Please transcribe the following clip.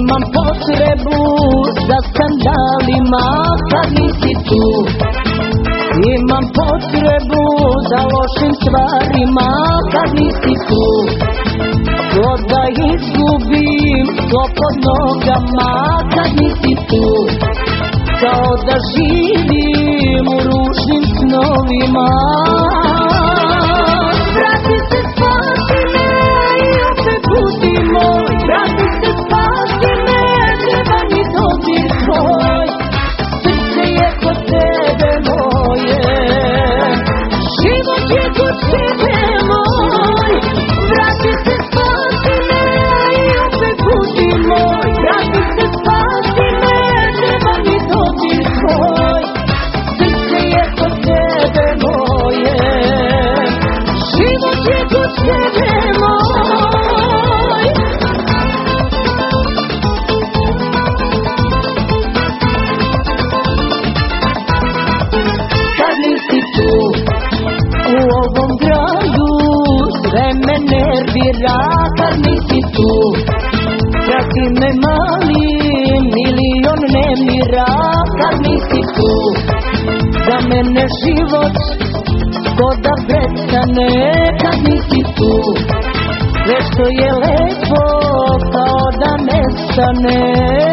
Imam potrebu za skandalima kad nisi tu. Imam potrebu za lošim stvarima kad nisi tu. Ko da izgubim tlo pod nogama kad nisi tu. Kao da živim u ružnim snovima. Vrati se, spasi me i opet budi moj. Vrati se, spasi me, treba mi dodir tvoj. Srce je kod tebe moje, život je kod tebe moj. Vrati se, spasi me i opet budi moj. Vrati se, spasi me, treba mi dodir tvoj. Srce je kod tebe moje, život je kod tebe moj. Kad nisi tu u ovom gradu, sve me nervira kad nisi tu. Prati me mali milion nemira kad nisi tu. Za mene život ko da prestane kad nisi tu. Sve što je lepo kao da nestane